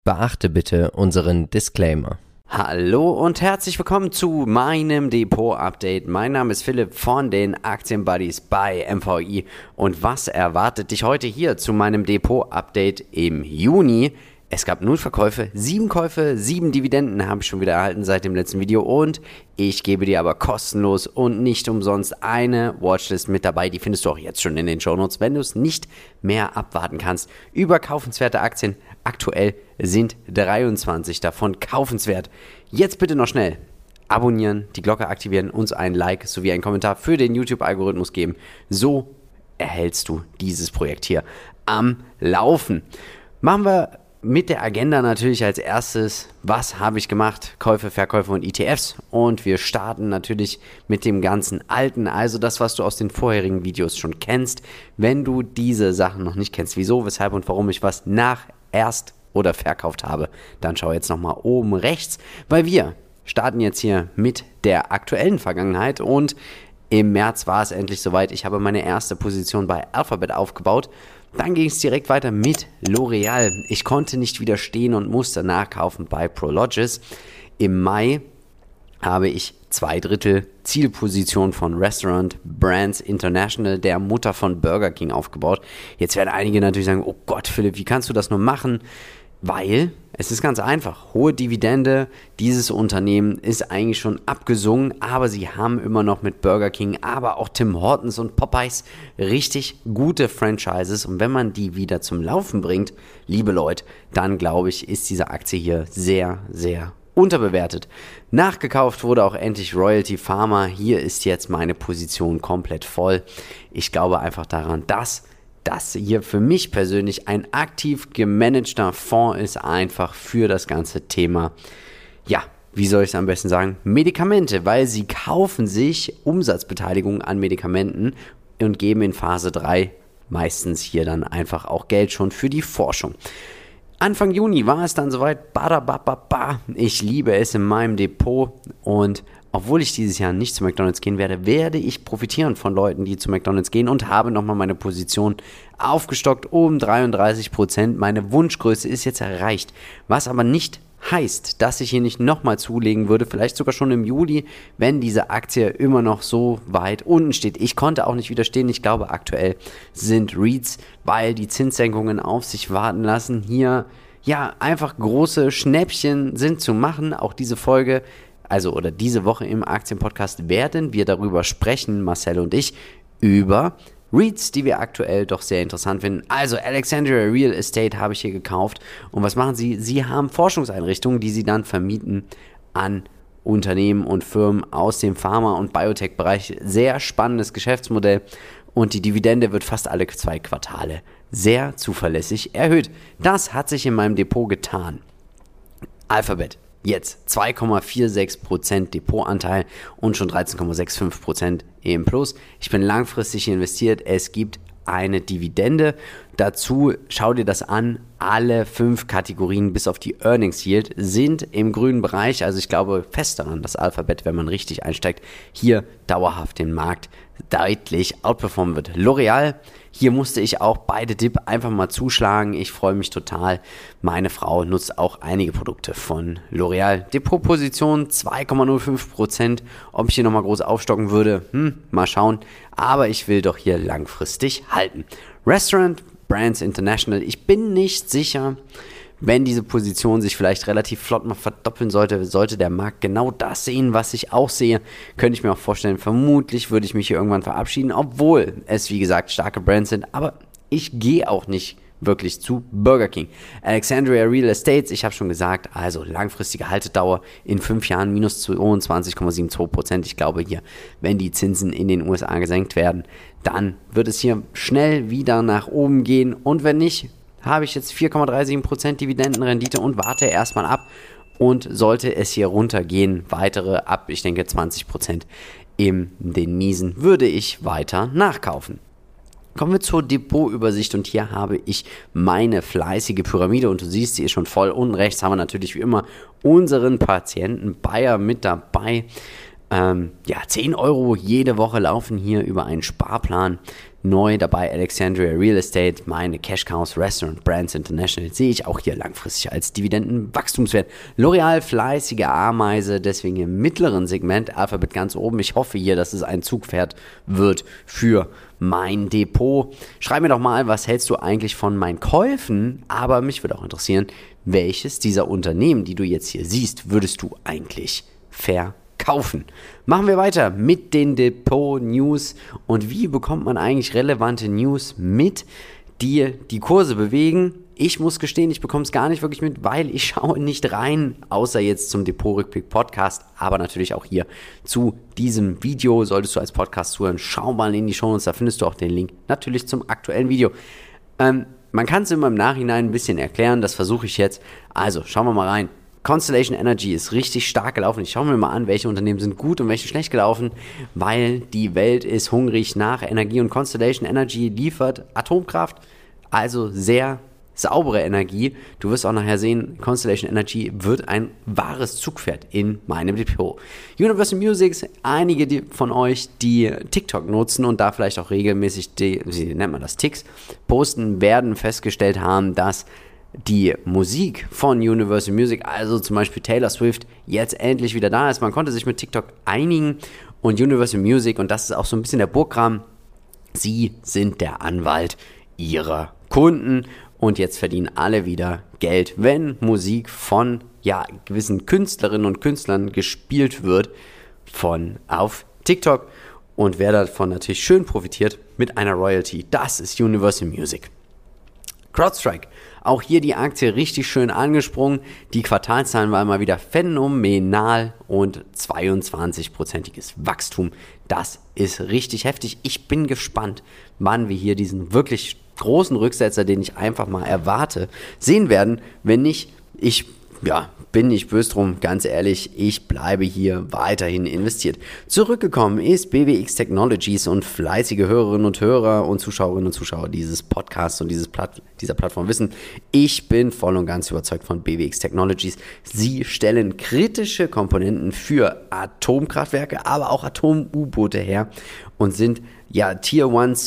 Beachte bitte unseren Disclaimer. Hallo und herzlich willkommen zu meinem Depot-Update. Mein Name ist Philipp von den Aktienbuddies bei MVI. Und was erwartet dich heute hier zu meinem Depot-Update im Juni? Es gab 0 Verkäufe, 7 Käufe, 7 Dividenden habe ich schon wieder erhalten seit dem letzten Video und ich gebe dir aber kostenlos und nicht umsonst eine Watchlist mit dabei. Die findest du auch jetzt schon in den Shownotes, wenn du es nicht mehr abwarten kannst. Über kaufenswerte Aktien. Aktuell sind 23 davon kaufenswert. Jetzt bitte noch schnell abonnieren, die Glocke aktivieren, uns ein Like sowie einen Kommentar für den YouTube-Algorithmus geben. So erhältst du dieses Projekt hier am Laufen. Machen wir mit der Agenda natürlich als erstes, was habe ich gemacht? Käufe, Verkäufe und ETFs. Und wir starten natürlich mit dem ganzen Alten, also das, was du aus den vorherigen Videos schon kennst. Wenn du diese Sachen noch nicht kennst, wieso, weshalb und warum ich was erst oder verkauft habe, dann schau jetzt nochmal oben rechts, weil wir starten jetzt hier mit der aktuellen Vergangenheit und im März war es endlich soweit. Ich habe meine erste Position bei Alphabet aufgebaut. Dann ging es direkt weiter mit L'Oreal. Ich konnte nicht widerstehen und musste nachkaufen bei Prologis. Im Mai habe ich 2/3 Zielposition von Restaurant Brands International, der Mutter von Burger King, aufgebaut. Jetzt werden einige natürlich sagen, oh Gott, Philipp, wie kannst du das nur machen? Weil es ist ganz einfach. Hohe Dividende, dieses Unternehmen ist eigentlich schon abgesungen, aber sie haben immer noch mit Burger King, aber auch Tim Hortons und Popeyes richtig gute Franchises. Und wenn man die wieder zum Laufen bringt, liebe Leute, dann glaube ich, ist diese Aktie hier sehr, sehr unterbewertet. Nachgekauft wurde auch endlich Royalty Pharma. Hier ist jetzt meine Position komplett voll. Ich glaube einfach daran, dass das hier für mich persönlich ein aktiv gemanagter Fonds ist, einfach für das ganze Thema, ja, wie soll ich es am besten sagen, Medikamente, weil sie kaufen sich Umsatzbeteiligung an Medikamenten und geben in Phase 3 meistens hier dann einfach auch Geld schon für die Forschung. Anfang Juni war es dann soweit, ich liebe es in meinem Depot und obwohl ich dieses Jahr nicht zu McDonald's gehen werde, werde ich profitieren von Leuten, die zu McDonald's gehen und habe nochmal meine Position aufgestockt um 33%. Meine Wunschgröße ist jetzt erreicht, was aber nicht heißt, dass ich hier nicht nochmal zulegen würde, vielleicht sogar schon im Juli, wenn diese Aktie immer noch so weit unten steht. Ich konnte auch nicht widerstehen, ich glaube aktuell sind REITs, weil die Zinssenkungen auf sich warten lassen, hier ja einfach große Schnäppchen sind zu machen. Auch diese Folge, oder diese Woche im Aktienpodcast werden wir darüber sprechen, Marcel und ich, über REITs, die wir aktuell doch sehr interessant finden. Also Alexandria Real Estate habe ich hier gekauft. Und was machen sie? Sie haben Forschungseinrichtungen, die sie dann vermieten an Unternehmen und Firmen aus dem Pharma- und Biotech-Bereich. Sehr spannendes Geschäftsmodell. Und die Dividende wird fast alle 2 Quartale sehr zuverlässig erhöht. Das hat sich in meinem Depot getan. Alphabet. Jetzt 2,46% Depotanteil und schon 13,65% im Plus. Ich bin langfristig investiert. Es gibt eine Dividende. Dazu schau dir das an. Alle 5 Kategorien bis auf die Earnings Yield sind im grünen Bereich. Also ich glaube fest daran, dass Alphabet, wenn man richtig einsteigt, hier dauerhaft den Markt deutlich outperformen wird. L'Oreal, hier musste ich auch bei The Dip einfach mal zuschlagen. Ich freue mich total. Meine Frau nutzt auch einige Produkte von L'Oreal. Depotposition 2,05%. Ob ich hier nochmal groß aufstocken würde, mal schauen. Aber ich will doch hier langfristig halten. Restaurant Brands International. Ich bin nicht sicher, wenn diese Position sich vielleicht relativ flott mal verdoppeln sollte der Markt genau das sehen, was ich auch sehe, könnte ich mir auch vorstellen, vermutlich würde ich mich hier irgendwann verabschieden, obwohl es, wie gesagt, starke Brands sind, aber ich gehe auch nicht wirklich zu Burger King. Alexandria Real Estates, ich habe schon gesagt, also langfristige Haltedauer in 5 Jahren minus 22,72%. Ich glaube hier, wenn die Zinsen in den USA gesenkt werden, dann wird es hier schnell wieder nach oben gehen und wenn nicht, habe ich jetzt 4,37% Dividendenrendite und warte erstmal ab und sollte es hier runtergehen, weitere ab, ich denke 20% in den Miesen, würde ich weiter nachkaufen. Kommen wir zur Depotübersicht und hier habe ich meine fleißige Pyramide und du siehst, sie ist schon voll. Unten rechts haben wir natürlich wie immer unseren Patienten Bayer mit dabei. 10 Euro jede Woche laufen hier über einen Sparplan. neu dabei Alexandria Real Estate, meine Cash Cows Restaurant Brands International, sehe ich auch hier langfristig als Dividendenwachstumswert. L'Oreal, fleißige Ameise, deswegen im mittleren Segment, Alphabet ganz oben. Ich hoffe hier, dass es ein Zugpferd wird für mein Depot. Schreib mir doch mal, was hältst du eigentlich von meinen Käufen? Aber mich würde auch interessieren, welches dieser Unternehmen, die du jetzt hier siehst, würdest du eigentlich verkaufen? Machen wir weiter mit den Depot-News. Und wie bekommt man eigentlich relevante News mit, die die Kurse bewegen? Ich muss gestehen, ich bekomme es gar nicht wirklich mit, weil ich schaue nicht rein, außer jetzt zum Depot-Rückblick-Podcast, aber natürlich auch hier zu diesem Video. Solltest du als Podcast zuhören, schau mal in die Shownotes, da findest du auch den Link natürlich zum aktuellen Video. Man kann es immer im Nachhinein ein bisschen erklären, das versuche ich jetzt. Also, schauen wir mal rein. Constellation Energy ist richtig stark gelaufen. Ich schaue mir mal an, welche Unternehmen sind gut und welche schlecht gelaufen, weil die Welt ist hungrig nach Energie und Constellation Energy liefert Atomkraft, also sehr saubere Energie. Du wirst auch nachher sehen, Constellation Energy wird ein wahres Zugpferd in meinem Depot. Universal Music, einige von euch, die TikTok nutzen und da vielleicht auch regelmäßig, wie nennt man das, Ticks, posten, werden festgestellt haben, dass die Musik von Universal Music, also zum Beispiel Taylor Swift, jetzt endlich wieder da ist. Man konnte sich mit TikTok einigen und Universal Music, und das ist auch so ein bisschen der Burggraben, sie sind der Anwalt ihrer Kunden und jetzt verdienen alle wieder Geld, wenn Musik von gewissen Künstlerinnen und Künstlern gespielt wird auf TikTok, und wer davon natürlich schön profitiert mit einer Royalty, das ist Universal Music. CrowdStrike, auch hier die Aktie richtig schön angesprungen. Die Quartalzahlen waren mal wieder phänomenal und 22%iges Wachstum. Das ist richtig heftig. Ich bin gespannt, wann wir hier diesen wirklich großen Rücksetzer, den ich einfach mal erwarte, sehen werden. Wenn nicht, bin nicht böse drum, ganz ehrlich, ich bleibe hier weiterhin investiert. Zurückgekommen ist BWX Technologies, und fleißige Hörerinnen und Hörer und Zuschauerinnen und Zuschauer dieses Podcasts und dieser Plattform wissen, ich bin voll und ganz überzeugt von BWX Technologies. Sie stellen kritische Komponenten für Atomkraftwerke, aber auch Atom-U-Boote her und sind Tier 1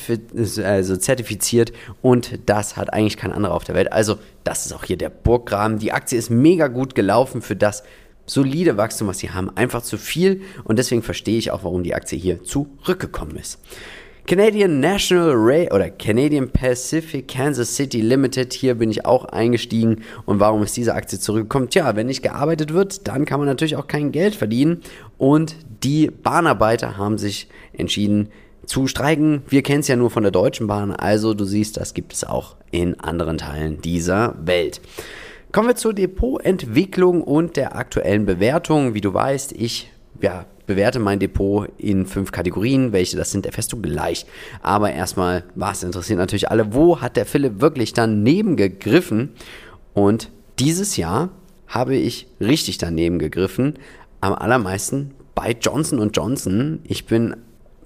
zertifiziert, und das hat eigentlich kein anderer auf der Welt. Also das ist auch hier der Burggraben. Die Aktie ist mega gut gelaufen für das solide Wachstum, was sie haben. Einfach zu viel, und deswegen verstehe ich auch, warum die Aktie hier zurückgekommen ist. Canadian Pacific Kansas City Limited, hier bin ich auch eingestiegen, und warum ist diese Aktie zurückgekommen? Wenn nicht gearbeitet wird, dann kann man natürlich auch kein Geld verdienen, und die Bahnarbeiter haben sich entschieden zu streiken. Wir kennen es ja nur von der Deutschen Bahn, also du siehst, das gibt es auch in anderen Teilen dieser Welt. Kommen wir zur Depotentwicklung und der aktuellen Bewertung. Wie du weißt, ich bewerte mein Depot in 5 Kategorien. Welche das sind, erfährst du gleich. Aber erstmal, was interessiert natürlich alle, wo hat der Philipp wirklich daneben gegriffen? Und dieses Jahr habe ich richtig daneben gegriffen. Am allermeisten bei Johnson & Johnson. Ich bin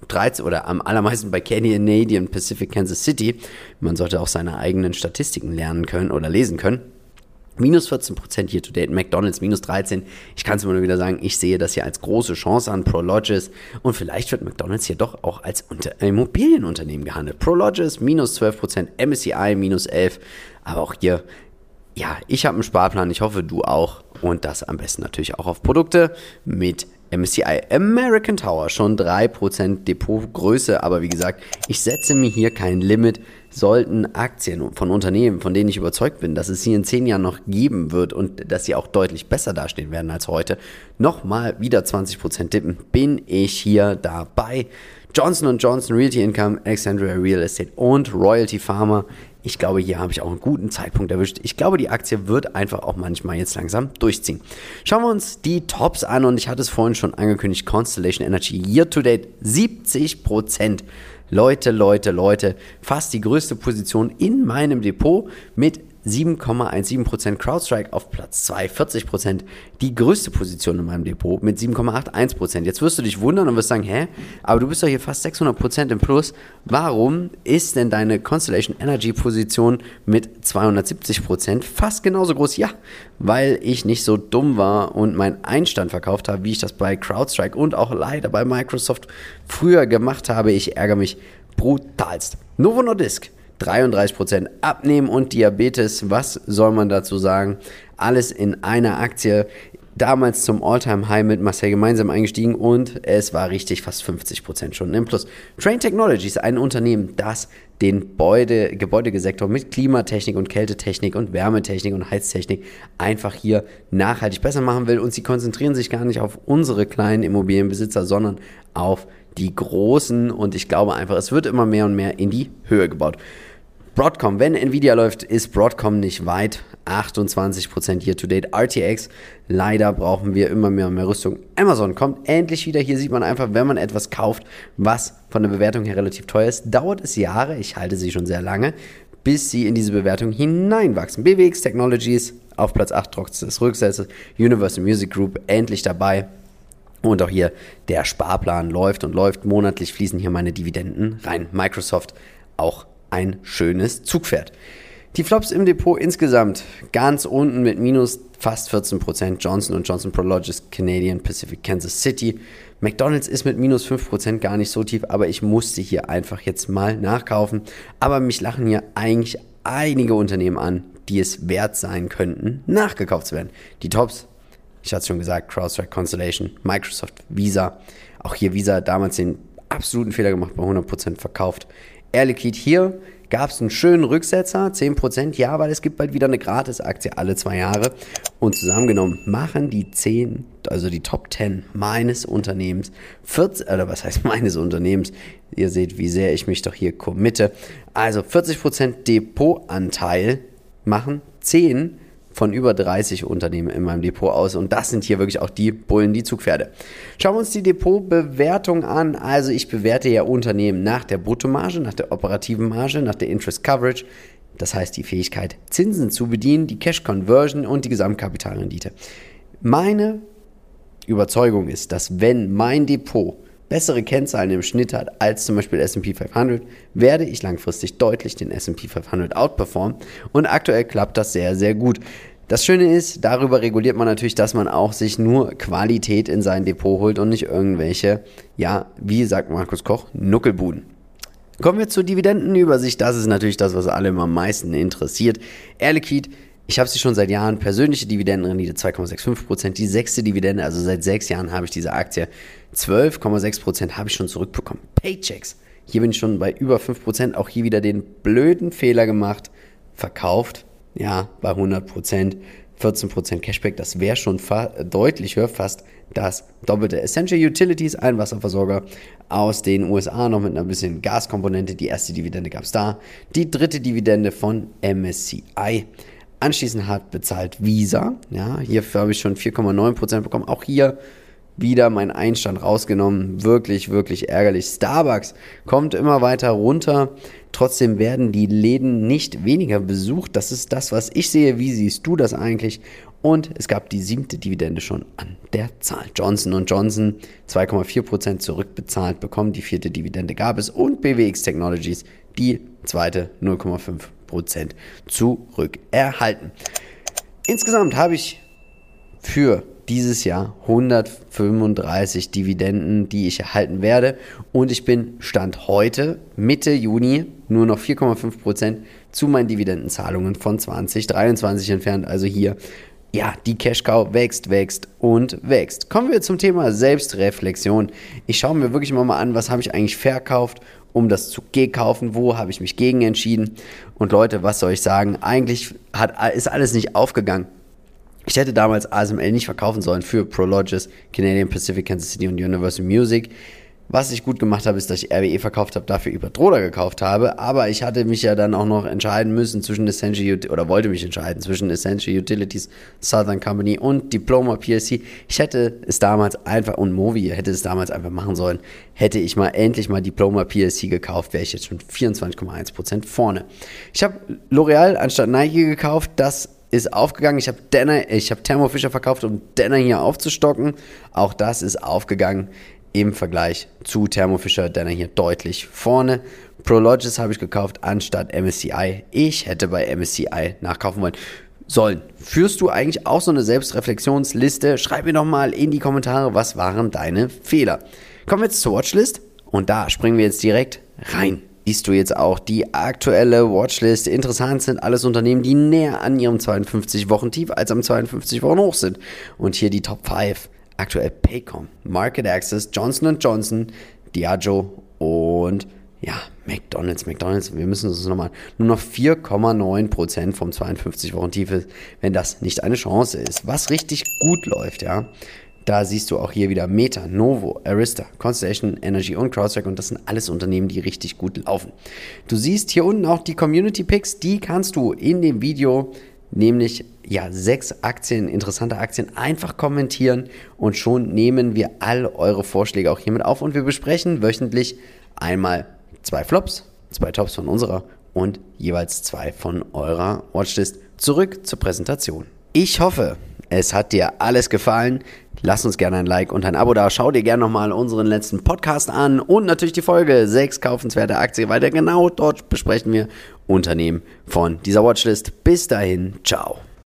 am allermeisten bei Canadian Pacific Kansas City. Man sollte auch seine eigenen Statistiken lernen können oder lesen können. Minus 14% year to date, McDonald's minus 13%. Ich kann es immer nur wieder sagen, ich sehe das hier als große Chance an, Prologis, und vielleicht wird McDonald's hier doch auch als Immobilienunternehmen gehandelt. Prologis minus 12%, MSCI minus 11%, aber auch hier, ich habe einen Sparplan, ich hoffe du auch, und das am besten natürlich auch auf Produkte mit MSCI. American Tower schon 3% Depotgröße, aber wie gesagt, ich setze mir hier kein Limit. Sollten Aktien von Unternehmen, von denen ich überzeugt bin, dass es sie in 10 Jahren noch geben wird und dass sie auch deutlich besser dastehen werden als heute, nochmal wieder 20% tippen, bin ich hier dabei. Johnson & Johnson, Realty Income, Alexandria Real Estate und Royalty Pharma. Ich glaube, hier habe ich auch einen guten Zeitpunkt erwischt. Ich glaube, die Aktie wird einfach auch manchmal jetzt langsam durchziehen. Schauen wir uns die Tops an, und ich hatte es vorhin schon angekündigt, Constellation Energy Year to Date 70%. Leute, fast die größte Position in meinem Depot mit 7,17%. CrowdStrike auf Platz 2, 40%. Die größte Position in meinem Depot mit 7,81%. Jetzt wirst du dich wundern und wirst sagen, aber du bist doch hier fast 600% im Plus. Warum ist denn deine Constellation Energy Position mit 270% fast genauso groß? Ja, weil ich nicht so dumm war und meinen Einstand verkauft habe, wie ich das bei CrowdStrike und auch leider bei Microsoft früher gemacht habe. Ich ärgere mich brutalst. Novo Nordisk, 33% abnehmen und Diabetes, was soll man dazu sagen? Alles in einer Aktie, damals zum All-Time-High mit Marcel gemeinsam eingestiegen und es war richtig fast 50% schon im Plus. Trane Technologies, ein Unternehmen, das den Gebäudesektor mit Klimatechnik und Kältetechnik und Wärmetechnik und Heiztechnik einfach hier nachhaltig besser machen will und sie konzentrieren sich gar nicht auf unsere kleinen Immobilienbesitzer, sondern auf die großen und ich glaube einfach, es wird immer mehr und mehr in die Höhe gebaut. Broadcom, wenn Nvidia läuft, ist Broadcom nicht weit. 28% year to date. RTX, leider brauchen wir immer mehr und mehr Rüstung. Amazon kommt endlich wieder. Hier sieht man einfach, wenn man etwas kauft, was von der Bewertung her relativ teuer ist, dauert es Jahre, ich halte sie schon sehr lange, bis sie in diese Bewertung hineinwachsen. BWX Technologies auf Platz 8 trotz des Rücksetzes. Universal Music Group endlich dabei. Und auch hier der Sparplan läuft und läuft. Monatlich fließen hier meine Dividenden rein. Microsoft auch ein schönes Zugpferd. Die Flops im Depot insgesamt ganz unten mit minus fast 14%. Johnson & Johnson, Prologis, Canadian Pacific, Kansas City. McDonald's ist mit minus 5% gar nicht so tief, aber ich musste hier einfach jetzt mal nachkaufen. Aber mich lachen hier eigentlich einige Unternehmen an, die es wert sein könnten, nachgekauft zu werden. Die Tops, ich hatte es schon gesagt, CrowdStrike, Constellation, Microsoft, Visa. Auch hier Visa damals den absoluten Fehler gemacht, bei 100% verkauft. Air Liquide, hier gab es einen schönen Rücksetzer, 10%, ja, weil es gibt bald wieder eine Gratis-Aktie alle 2 Jahre. Und zusammengenommen machen die 10, also die Top 10 meines Unternehmens, meines Unternehmens, ihr seht, wie sehr ich mich doch hier committe, also 40% Depotanteil machen 10 von über 30 Unternehmen in meinem Depot aus und das sind hier wirklich auch die Bullen, die Zugpferde. Schauen wir uns die Depotbewertung an. Also ich bewerte ja Unternehmen nach der Bruttomarge, nach der operativen Marge, nach der Interest Coverage. Das heißt die Fähigkeit, Zinsen zu bedienen, die Cash Conversion und die Gesamtkapitalrendite. Meine Überzeugung ist, dass wenn mein Depot bessere Kennzahlen im Schnitt hat als zum Beispiel S&P 500, werde ich langfristig deutlich den S&P 500 outperformen und aktuell klappt das sehr, sehr gut. Das Schöne ist, darüber reguliert man natürlich, dass man auch sich nur Qualität in sein Depot holt und nicht irgendwelche, ja, wie sagt Markus Koch, Nuckelbuden. Kommen wir zur Dividendenübersicht. Das ist natürlich das, was alle am meisten interessiert. Air Liquide, ich habe sie schon seit Jahren, persönliche Dividendenrendite 2,65%, die 6. Dividende, also seit 6 Jahren habe ich diese Aktie, 12,6% habe ich schon zurückbekommen. Paychecks, hier bin ich schon bei über 5%, auch hier wieder den blöden Fehler gemacht, verkauft, ja, bei 100%, 14% Cashback, das wäre schon deutlich höher, fast das Doppelte. Essential Utilities, ein Wasserversorger aus den USA, noch mit einer bisschen Gaskomponente, die erste Dividende gab es da, die 3. Dividende von MSCI. Anschließend hat bezahlt Visa, ja, hierfür habe ich schon 4,9% bekommen, auch hier wieder meinen Einstand rausgenommen, wirklich, wirklich ärgerlich. Starbucks kommt immer weiter runter, trotzdem werden die Läden nicht weniger besucht, das ist das, was ich sehe, wie siehst du das eigentlich? Und es gab die 7. Dividende schon an der Zahl. Johnson & Johnson 2,4% zurückbezahlt bekommen, die 4. Dividende gab es und BWX Technologies die 2. 0,5% zurückerhalten. Insgesamt habe ich für dieses Jahr 135 Dividenden, die ich erhalten werde und ich bin Stand heute, Mitte Juni, nur noch 4,5% zu meinen Dividendenzahlungen von 2023 entfernt, also hier, ja, die Cash-Cow wächst, wächst und wächst. Kommen wir zum Thema Selbstreflexion. Ich schaue mir wirklich mal an, was habe ich eigentlich verkauft, um das zu gekaufen, wo habe ich mich gegen entschieden und Leute, was soll ich sagen, eigentlich ist alles nicht aufgegangen. Ich hätte damals ASML nicht verkaufen sollen für Prologis, Canadian Pacific, Kansas City und Universal Music. Was ich gut gemacht habe, ist, dass ich RWE verkauft habe, dafür Iberdrola gekauft habe. Aber ich hatte mich ja dann auch noch entscheiden müssen zwischen wollte mich entscheiden zwischen Essential Utilities, Southern Company und Diploma PLC. Ich hätte es damals einfach, und Movi hätte es damals einfach machen sollen, hätte ich mal endlich mal Diploma PLC gekauft, wäre ich jetzt schon 24,1% vorne. Ich habe L'Oreal anstatt Nike gekauft, das ist aufgegangen. Ich habe Thermo Fisher verkauft, um Denner hier aufzustocken. Auch das ist aufgegangen im Vergleich zu Thermo Fisher, Denner hier deutlich vorne. Prologis habe ich gekauft anstatt MSCI. Ich hätte bei MSCI nachkaufen sollen. Führst du eigentlich auch so eine Selbstreflexionsliste? Schreib mir doch mal in die Kommentare, was waren deine Fehler. Kommen wir jetzt zur Watchlist und da springen wir jetzt direkt rein. Siehst du jetzt auch die aktuelle Watchlist. Interessant sind alles Unternehmen, die näher an ihrem 52-Wochen-Tief als am 52-Wochen-Hoch sind. Und hier die Top 5. Aktuell Paycom, Market Access, Johnson & Johnson, Diageo und McDonald's. Wir müssen uns nochmal, nur noch 4,9% vom 52-Wochen-Tief ist, wenn das nicht eine Chance ist. Was richtig gut läuft, da siehst du auch hier wieder Meta, Novo, Arista, Constellation Energy und CrowdStrike und das sind alles Unternehmen, die richtig gut laufen. Du siehst hier unten auch die Community Picks, die kannst du in dem Video, nämlich 6 Aktien, interessante Aktien, einfach kommentieren und schon nehmen wir all eure Vorschläge auch hiermit auf und wir besprechen wöchentlich einmal 2 Flops, 2 Tops von unserer und jeweils 2 von eurer Watchlist. Zurück zur Präsentation. Ich hoffe, es hat dir alles gefallen. Lass uns gerne ein Like und ein Abo da. Schau dir gerne nochmal unseren letzten Podcast an und natürlich die Folge 6 kaufenswerte Aktien, weil genau dort besprechen wir Unternehmen von dieser Watchlist. Bis dahin, ciao.